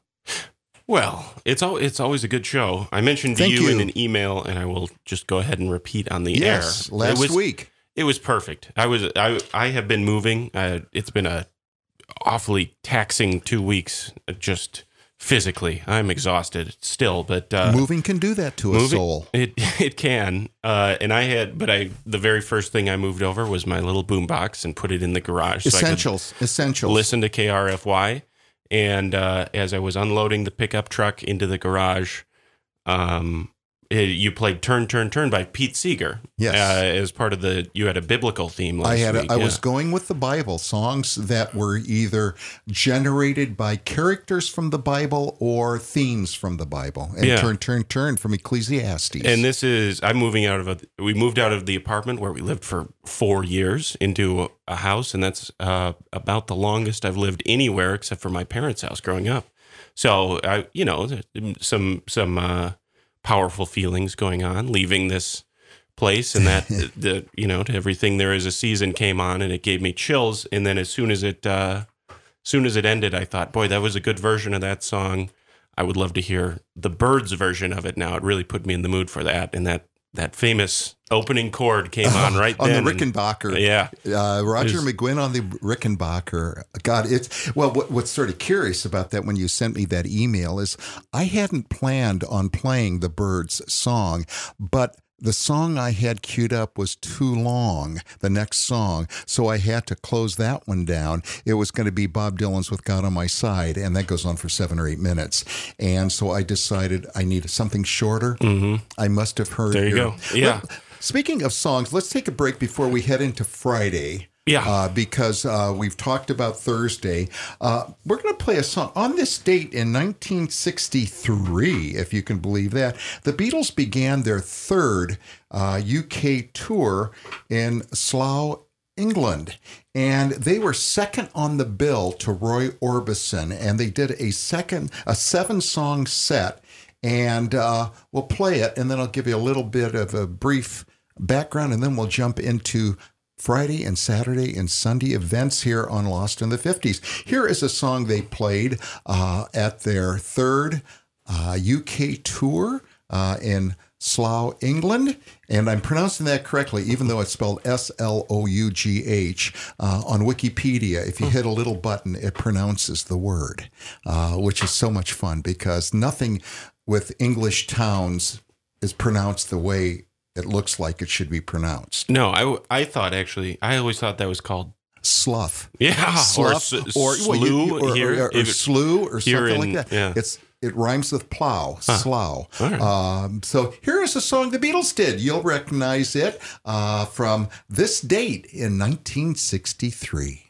Well, it's al- it's always a good show. I mentioned to Thank you, you. in an email, and I will just go ahead and repeat on the Yes, air. last it was, week. It was perfect. I was I I have been moving. Uh, it's been a awfully taxing two weeks, uh, just physically. I'm exhausted still, but uh, Moving can do that to a moving- soul. It it can. Uh, and I had, but I the very first thing I moved over was my little boombox and put it in the garage. so I could Essentials. Essentials. listen to K R F Y. And uh, as I was unloading the pickup truck into the garage, um, uh, you played "Turn, Turn, Turn" by Pete Seeger. Yes. uh, as part of the you had a biblical theme. Last I had. A, week. I yeah. was going with the Bible, songs that were either generated by characters from the Bible or themes from the Bible. And Yeah. "Turn, Turn, Turn" from Ecclesiastes. And this is I'm moving out of a. We moved out of the apartment where we lived for four years into a, a house, and that's uh, about the longest I've lived anywhere except for my parents' house growing up. So I, you know, some some uh, powerful feelings going on leaving this place, and that the you know to everything there is a season came on, and it gave me chills. And then as soon as it uh, soon as it ended, I thought, boy, that was a good version of that song. I would love to hear the Byrds version of it now. It really put me in the mood for that, and that that famous opening chord came on right on then. the Rickenbacker. And, yeah. Uh, Roger There's- McGuinn on the Rickenbacker. God, it's, well, what, what's sort of curious about that when you sent me that email is I hadn't planned on playing the Byrds song, but the song I had queued up was too long, the next song, so I had to close that one down. It was going to be Bob Dylan's "With God on My Side," and that goes on for seven or eight minutes. And so I decided I needed something shorter. Mm-hmm. I must have heard. There you your- go. Yeah. Well, speaking of songs, let's take a break before we head into Friday. Yeah. Uh, because uh, we've talked about Thursday. Uh, we're going to play a song. On this date in nineteen sixty-three, if you can believe that, the Beatles began their third uh, U K tour in Slough, England. And they were second on the bill to Roy Orbison. And they did a second, a seven-song set. And uh, we'll play it, and then I'll give you a little bit of a brief background, and then we'll jump into Friday and Saturday and Sunday events here on Lost in the fifties. Here is a song they played uh, at their third uh, U K tour uh, in Slough, England. And I'm pronouncing that correctly, even though it's spelled S L O U G H. Uh, on Wikipedia, if you hit a little button, it pronounces the word, uh, which is so much fun because nothing with English towns is pronounced the way it looks like it should be pronounced. No, I, I thought actually, I always thought that was called Slough. yeah, Slough, or, s- or, slew well, you- you- or, here, or, or If it- slew or here something in- like that. yeah. It's it rhymes with plow, slough. All right. Um, so here is a song the Beatles did. You'll recognize it uh, from this date in nineteen sixty-three.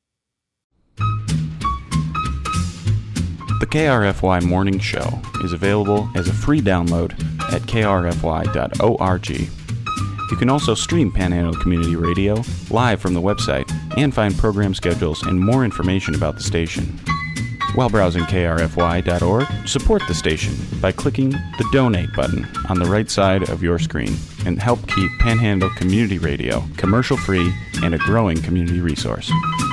The K R F Y Morning Show is available as a free download at k r f y dot org. You can also stream Panhandle Community Radio live from the website and find program schedules and more information about the station. While browsing k r f y dot org, support the station by clicking the Donate button on the right side of your screen and help keep Panhandle Community Radio commercial-free and a growing community resource.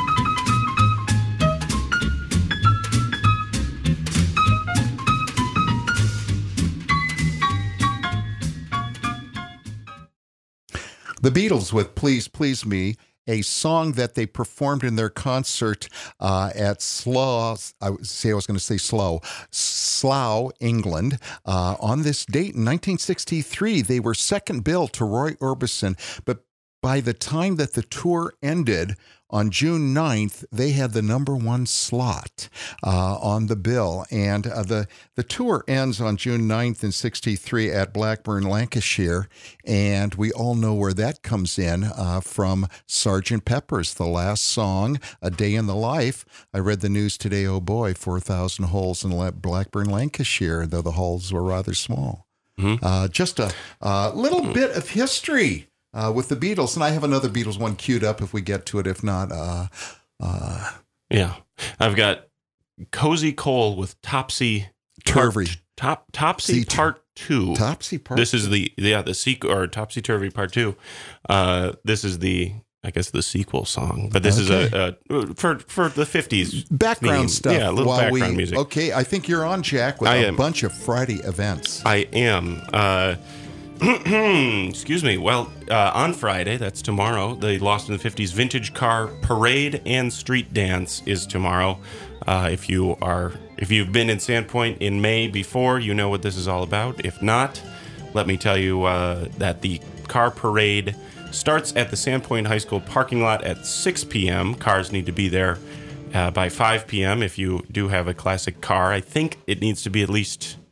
The Beatles with Please Please Me, a song that they performed in their concert uh, at Slough, I would say I was going to say Slough, Slough, England. Uh, on this date in nineteen sixty-three, they were second bill to Roy Orbison, but by the time that the tour ended on June ninth, they had the number one slot uh, on the bill. And uh, the, the tour ends on June ninth in sixty-three at Blackburn, Lancashire. And we all know where that comes in uh, from Sergeant Pepper's, the last song, A Day in the Life. I read the news today, oh boy, four thousand holes in La- Blackburn, Lancashire, though the holes were rather small. Mm-hmm. Uh, just a uh, little bit of history Uh, with the Beatles, and I have another Beatles one queued up if we get to it. If not, uh, uh, yeah, I've got Cozy Cole with Topsy Turvy. Part, top Topsy See, Part Two. Topsy Part. This is the yeah the sequel or Topsy Turvy Part Two. Uh, this is the I guess the sequel song, but this Okay. is a, a for for the fifties background theme. stuff. Yeah, a little while background we, music. Okay, I think you're on, Jack, with I a am. bunch of Friday events. I am. Uh, excuse me. Well, uh, on Friday, that's tomorrow, the Lost in the fifties Vintage Car Parade and Street Dance is tomorrow. Uh, if you are, if you've been in Sandpoint in May before, you know what this is all about. If not, let me tell you uh, that the car parade starts at the Sandpoint High School parking lot at six p.m. Cars need to be there uh, by five p.m. if you do have a classic car. I think it needs to be at least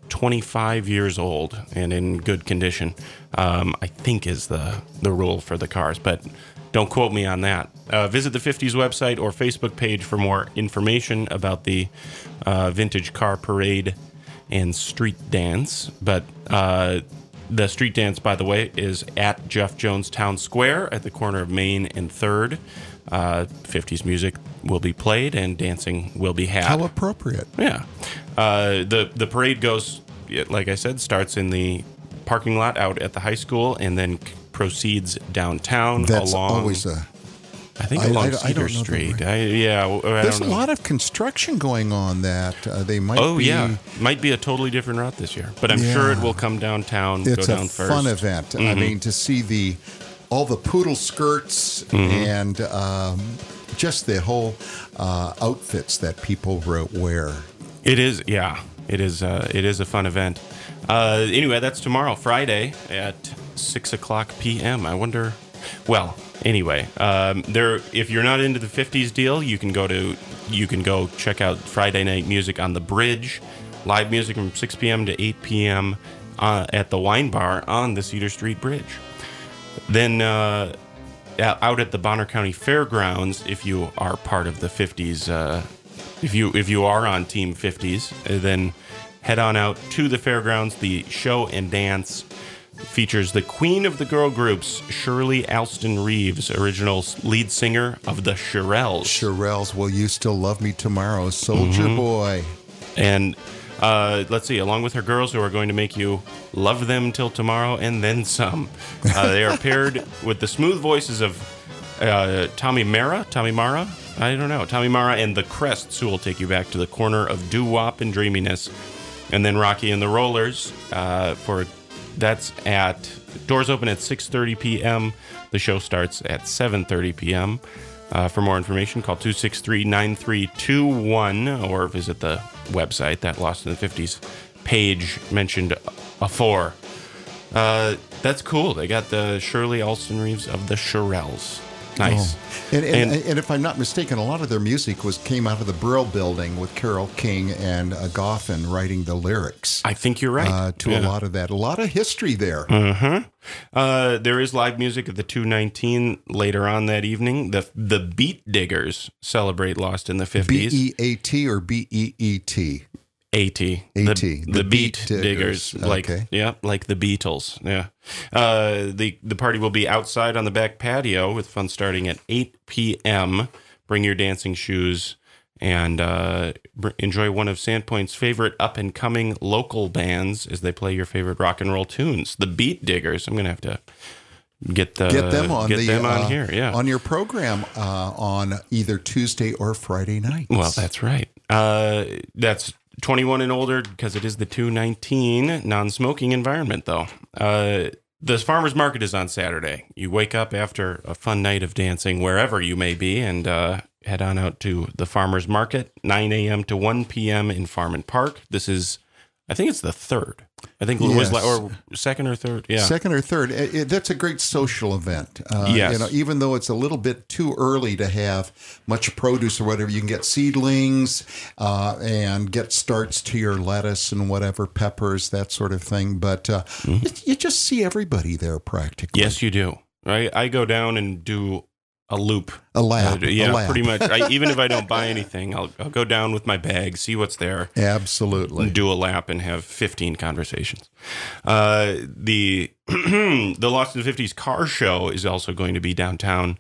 twenty-five years old and in good condition, um, I think is the, the rule for the cars, but don't quote me on that. Uh, visit the fifties website or Facebook page for more information about the uh, vintage car parade and street dance. But uh, the street dance, by the way, is at Jeff Jones Town Square at the corner of Main and third. Uh, fifties music will be played and dancing will be had. How appropriate. Yeah. Uh, the, the parade goes, like I said, starts in the parking lot out at the high school and then proceeds downtown. That's along, always a... I think I- along I- I don't Cedar know the Street. way. I, yeah. I There's don't a know. lot of construction going on that uh, they might Oh, be... yeah. Might be a totally different route this year. But I'm Yeah. sure it will come downtown, It's go a down first. fun event. I mean, to see the all the poodle skirts and um, just the whole uh, outfits that people ro- wear. It is, yeah. It is. Uh, it is a fun event. Uh, anyway, that's tomorrow, Friday at six o'clock p.m. I wonder. Well, anyway, um, there. If you're not into the fifties deal, you can go to. You can go check out Friday Night Music on the Bridge, live music from six p.m. to eight p.m. Uh, at the Wine Bar on the Cedar Street Bridge. Then uh, out at the Bonner County Fairgrounds, if you are part of the fifties. Uh, If you if you are on Team fifties, uh, then head on out to the fairgrounds. The show and dance features the queen of the girl groups, Shirley Alston Reeves, original lead singer of the Shirelles. Shirelles, Will You Still Love Me Tomorrow? Soldier Mm-hmm. Boy. And uh, let's see, along with her girls who are going to make you love them till tomorrow and then some. Uh, they are paired with the smooth voices of uh, Tommy Mara, Tommy Mara, I don't know, Tommy Mara and the Crests, who will take you back to the corner of doo-wop and dreaminess. And then Rocky and the Rollers, uh, for that's at, doors open at six thirty p.m. The show starts at seven thirty p.m. Uh, for more information, call two six three, nine three two one or visit the website, that Lost in the fifties page mentioned afore. Uh, that's cool. They got the Shirley Alston Reeves of the Shirelles. Nice. Oh. And, and, And- and if I'm not mistaken, a lot of their music was came out of the Brill Building with Carole King and uh, Goffin writing the lyrics I think you're right. uh, to a Yeah. lot of that. A lot of history there. Uh-huh. Uh, there is live music at the two nineteen later on that evening. The the Beat Diggers celebrate Lost in the B fifties. E A T or B E E T? AT. AT. The, The the Beat, Beat Diggers. Diggers. Like, Okay. yeah, like the Beatles. Yeah. Uh, the, the party will be outside on the back patio with fun starting at eight p.m. Bring your dancing shoes and uh, br- enjoy one of Sandpoint's favorite up-and-coming local bands as they play your favorite rock and roll tunes. The Beat Diggers. I'm going to have to get the Get them on get the them on uh, here. Yeah. on your program uh, on either Tuesday or Friday nights. Well, that's right. Uh, that's twenty-one and older because it is the two nineteen non-smoking environment, though. Uh, the farmers market is on Saturday. You wake up after a fun night of dancing wherever you may be and uh, head on out to the farmers market, nine a.m. to one p.m. in Farm and Park. This is, I think it's the third. I think it was Yes. like, or second or third. Yeah. Second or third. It, it- that's a great social event. Uh, Yes. You know, even though it's a little bit too early to have much produce or whatever, you can get seedlings uh, and get starts to your lettuce and whatever, peppers, that sort of thing. But uh, Mm-hmm. it, you just see everybody there practically. Yes, you do. Right. I go down and do a loop. A lap. Uh, yeah, a lap. pretty much. I, even if I don't buy anything, I'll, I'll go down with my bag, see what's there, Absolutely. do a lap, and have fifteen conversations. Uh, the the Lost in the fifties car show is also going to be downtown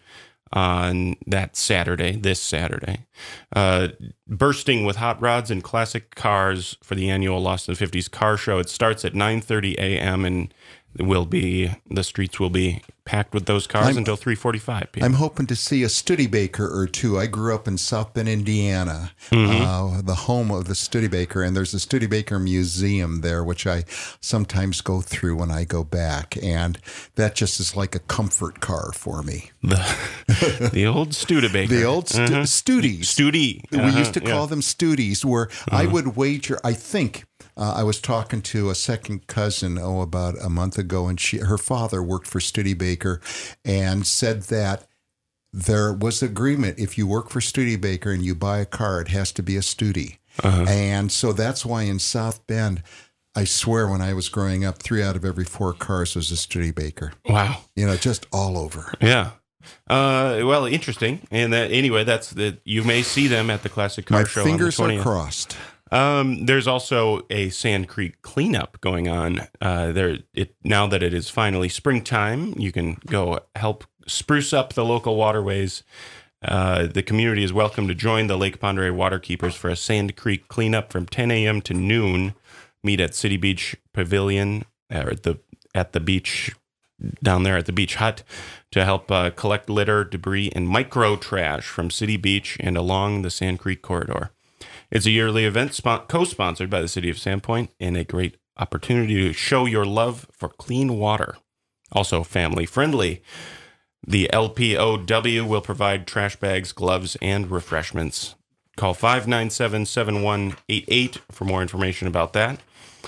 on that Saturday, this Saturday. Uh, bursting with hot rods and classic cars for the annual Lost in the fifties car show. It starts at nine thirty a.m. and will be the streets will be packed with those cars I'm- until three forty-five p.m. I'm hoping to see a Studebaker or two. I grew up in South Bend, Indiana, uh, the home of the Studebaker, and there's a Studebaker Museum there, which I sometimes go through when I go back, and that just is like a comfort car for me. The, the old Studebaker. The old stu- Uh-huh. Studies. Studi. We Uh-huh, used to call yeah. them Studies, where I would wager, I think, uh, I was talking to a second cousin, oh, about a month ago, and she, her father worked for Studebaker and said that there was agreement if you work for Studebaker and you buy a car, it has to be a Studi. Uh-huh. And so that's why in South Bend, I swear when I was growing up, three out of every four cars was a Studebaker. Wow. You know, just all over. Yeah. Uh, well, interesting. And that, anyway, that's the, you may see them at the Classic Car My Show fingers on the are twentieth. crossed. Um, there's also a Sand Creek cleanup going on. Uh, there, it now that it is finally springtime, you can go help spruce up the local waterways. Uh, the community is welcome to join the Lake Pend Oreille Waterkeepers for a Sand Creek cleanup from ten a.m. to noon. Meet at City Beach Pavilion or at the at the beach down there at the beach hut to help uh, collect litter, debris, and micro trash from City Beach and along the Sand Creek corridor. It's a yearly event spon- co-sponsored by the City of Sandpoint and a great opportunity to show your love for clean water. Also family friendly. The L P O W will provide trash bags, gloves, and refreshments. Call five nine seven, seven one eight eight for more information about that.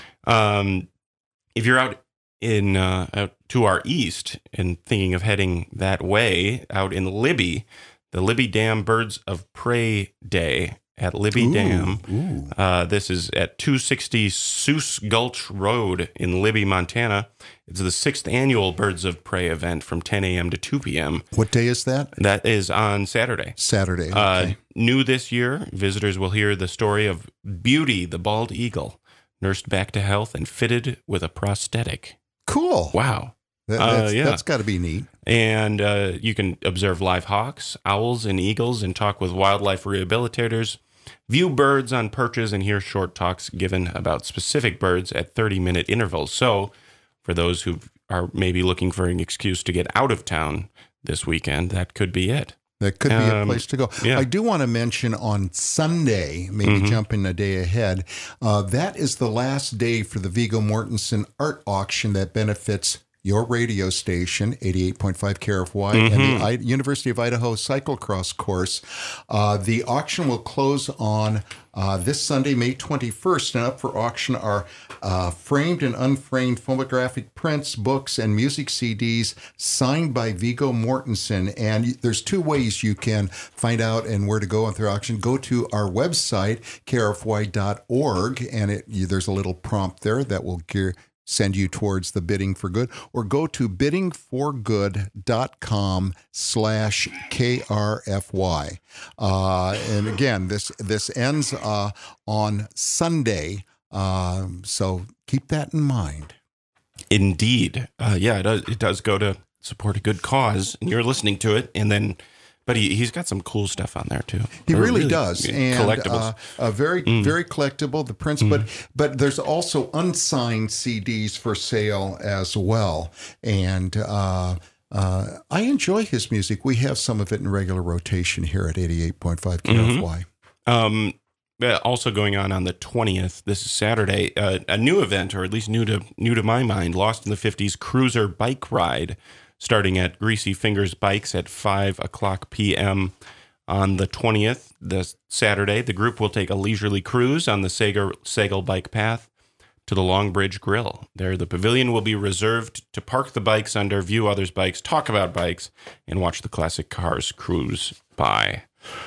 Um, if you're out in uh, out to our east and thinking of heading that way, out in Libby, the Libby Dam Birds of Prey Day at Libby Ooh, Dam. ooh. Uh, this is at two sixty Seuss Gulch Road in Libby, Montana. It's the sixth annual Birds of Prey event from ten a.m. to two p.m. What day is that? That is on Saturday. Saturday. Uh, Okay. new this year, visitors will hear the story of Beauty, the bald eagle, nursed back to health and fitted with a prosthetic. Cool. Wow. That, Uh, that's yeah. that's got to be neat. And uh, you can observe live hawks, owls, and eagles and talk with wildlife rehabilitators, view birds on perches, and hear short talks given about specific birds at thirty-minute intervals. So for those who are maybe looking for an excuse to get out of town this weekend, that could be it. That could be a Um, place to go. yeah. I do want to mention on Sunday, maybe Mm-hmm. jumping a day ahead, uh, that is the last day for the Viggo Mortensen art auction that benefits your radio station, eighty-eight point five K R F Y, and Mm-hmm. the I- University of Idaho cyclocross course. Uh, the auction will close on uh, this Sunday, May twenty-first, and up for auction are uh, framed and unframed photographic prints, books, and music C Ds signed by Viggo Mortensen. And there's two ways you can find out and where to go on the auction. Go to our website, K R F Y dot org, and it, there's a little prompt there that will gear send you towards the bidding for good, or go to bidding for good dot com slash K R F Y. Uh, and again, this this ends uh, on Sunday, um, so keep that in mind. Indeed. Uh, yeah, it does, it does go to support a good cause, and you're listening to it, and then, but he, he's got some cool stuff on there, too. He Or really, does, yeah, and collectibles. uh, uh, very, very collectible. The prints, but but there's also unsigned C Ds for sale as well. And uh, uh, I enjoy his music. We have some of it in regular rotation here at eighty-eight point five K R F Y. Um, uh, also going on on the twentieth, this is Saturday, uh, a new event, or at least new to new to my mind, Lost in the fifties Cruiser Bike Ride, starting at Greasy Fingers Bikes at five o'clock p.m. on the twentieth, this Saturday. The group will take a leisurely cruise on the Sager, Sagal Bike Path to the Long Bridge Grill. There, the pavilion will be reserved to park the bikes under, view others' bikes, talk about bikes, and watch the classic cars cruise by.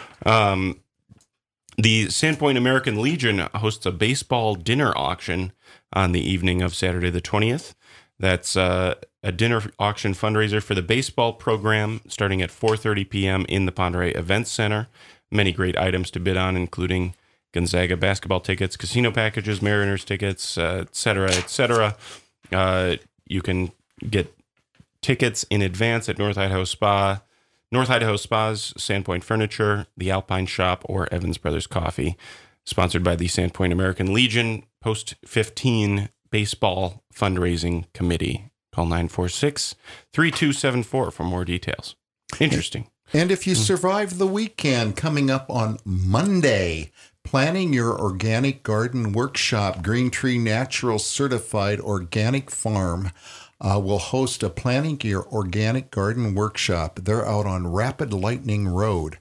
Um, the Sandpoint American Legion hosts a baseball dinner auction on the evening of Saturday the twentieth. That's uh, a dinner auction fundraiser for the baseball program starting at four thirty p.m. in the Pend Oreille Events Center. Many great items to bid on, including Gonzaga basketball tickets, casino packages, Mariners tickets, uh, et cetera, et cetera. Uh, you can get tickets in advance at North Idaho Spa, North Idaho Spa's Sandpoint Furniture, the Alpine Shop, or Evans Brothers Coffee. Sponsored by the Sandpoint American Legion Post fifteen Baseball Fundraising Committee. Call nine four six, three two seven four for more details. Interesting. And if you survive the weekend, coming up on Monday, Planning Your Organic Garden Workshop, Green Tree Natural Certified Organic Farm uh, will host a Planning Your Organic Garden Workshop. They're out on Rapid Lightning Road.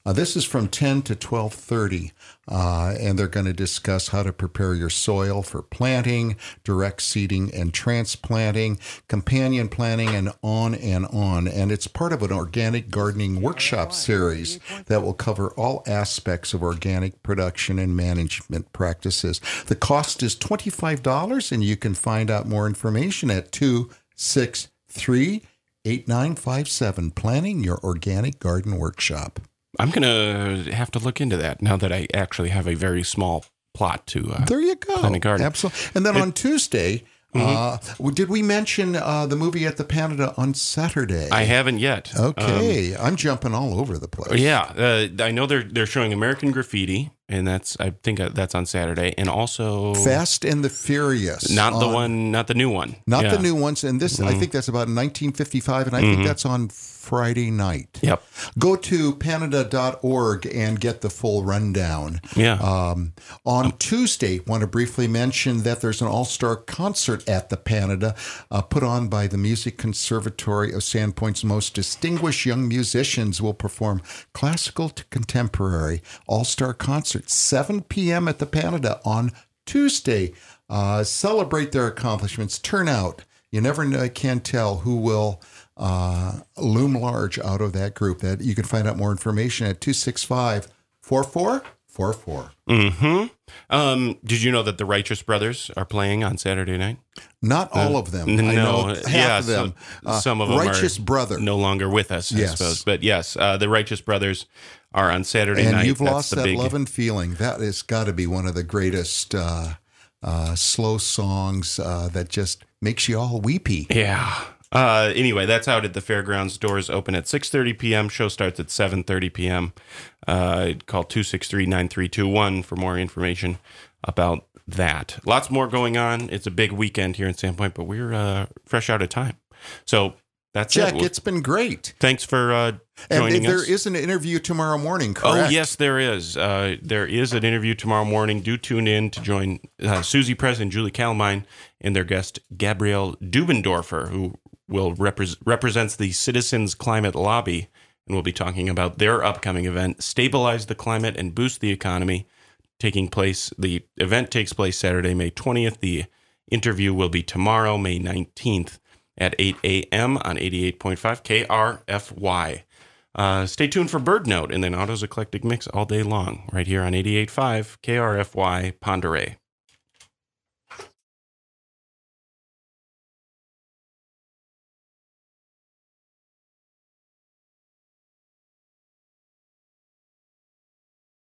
Uh, this is from ten to twelve thirty, uh, and they're going to discuss how to prepare your soil for planting, direct seeding and transplanting, companion planting, and on and on. And it's part of an organic gardening workshop series that will cover all aspects of organic production and management practices. The cost is twenty-five dollars, and you can find out more information at two six three, eight nine five seven, Planning Your Organic Garden Workshop. I'm going to have to look into that now that I actually have a very small plot to uh, There you go. plant a garden. Absolutely. And then It- on Tuesday, mm-hmm. uh, did we mention uh, the movie at the Canada on Saturday? I haven't yet. Okay. I'm jumping all over the place. Um, yeah, uh, I know they're they're showing American Graffiti, and that's I think that's on Saturday, and also Fast and the Furious. not the on- one, not the new one, Not Yeah. the new ones. And this, I think that's about nineteen fifty-five, and I think that's on Friday night. Yep. Go to Panada dot org and get the full rundown. Yeah. Um, on Tuesday, want to briefly mention that there's an all-star concert at the Panada, uh, put on by the Music Conservatory of Sandpoint's most distinguished young musicians will perform classical to contemporary all-star concert, seven p.m. at the Panada on Tuesday. Uh, celebrate their accomplishments. Turn out. You never know, can tell who will uh, loom large out of that group. That you can find out more information at two six five, four four four four. Mm-hmm. Um, did you know that the Righteous Brothers are playing on Saturday night? Not all of them. No, I know half yeah, of them. Some, Uh, some of them Righteous are Brother. no longer with us, I Yes. suppose. But yes, uh, the Righteous Brothers are on Saturday And night. you've That's lost the that big, love and feeling. That has got to be one of the greatest uh, uh, slow songs uh, that just makes you all weepy. Yeah. Uh, anyway, that's out at the fairgrounds. Doors open at six thirty p.m. Show starts at seven thirty p.m. Uh, call two six three, nine three two one for more information about that. Lots more going on. It's a big weekend here in Sandpoint, but we're uh, fresh out of time. So that's Jack, it. Well, it's been great. thanks for uh, And joining there us. is an interview tomorrow morning, Oh, correct? yes, there is. Uh, there is an interview tomorrow morning. Do tune in to join uh, Susie Prez and Julie Kalmine and their guest, Gabrielle Dubendorfer, who will repre- represents the Citizens Climate Lobby, and we'll be talking about their upcoming event, Stabilize the Climate and Boost the Economy, taking place. The event takes place Saturday, May twentieth. The interview will be tomorrow, May nineteenth at eight a.m. on eighty-eight point five K R F Y. Uh, stay tuned for Bird Note and then Otto's Eclectic Mix all day long, right here on eighty-eight point five K R F Y Ponderay.